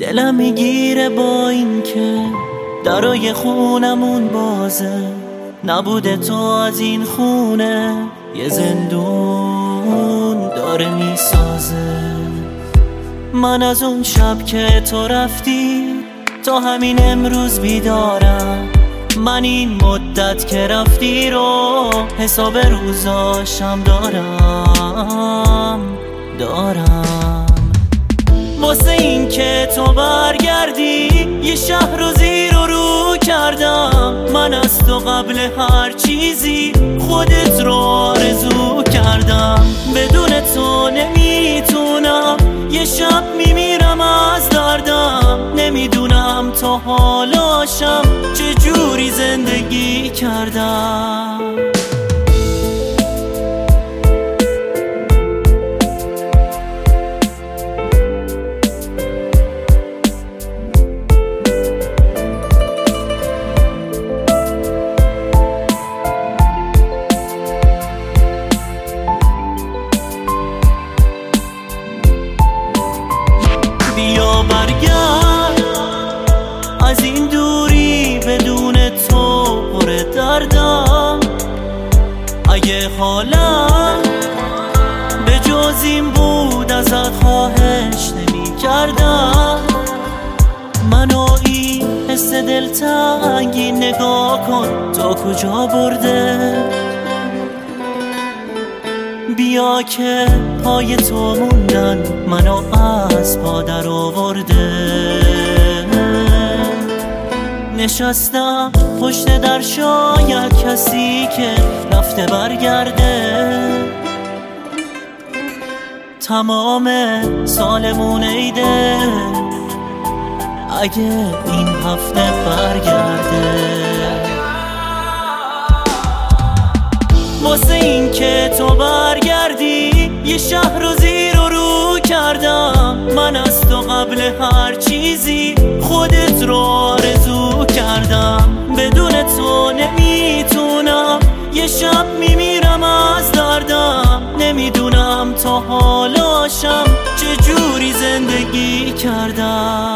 دلم میگیره با این که درای خونمون بازه، نبوده تو از این خونه یه زندون داره میسازه. من از اون شب که تو رفتی تا همین امروز بیدارم، من این مدت که رفتی رو حساب روزاشم دارم واسه این که تو برگردی یه شهر رو زیر و رو کردم. من از تو قبل هر چیزی خودت رو آرزو کردم. بدون تو نمیتونم، یه شب میمیرم از دردم. نمیدونم تا حالاشم چجوری زندگی کردم. بیا برگرد از این دوری، بدون تو پر دردم. اگه حالم به جز این بود ازت خواهش نمی کردم. منو این حس دلتنگی نگاه کن تا کجا برده. بیا که پای تو موندن منو از پا در آورده. نشستم پشت در، شاید کسی که رفته برگرده. تمام سالمون عیده اگه این هفته برگرده. واسه این که تو برگردی یه شهر رو زیر و رو کردم. من از تو قبل هر چیزی خودت رو آرزو کردم. بدون تو نمیتونم، یه شب میمیرم از دردم. نمیدونم تا حالاشم چجوری زندگی کردم.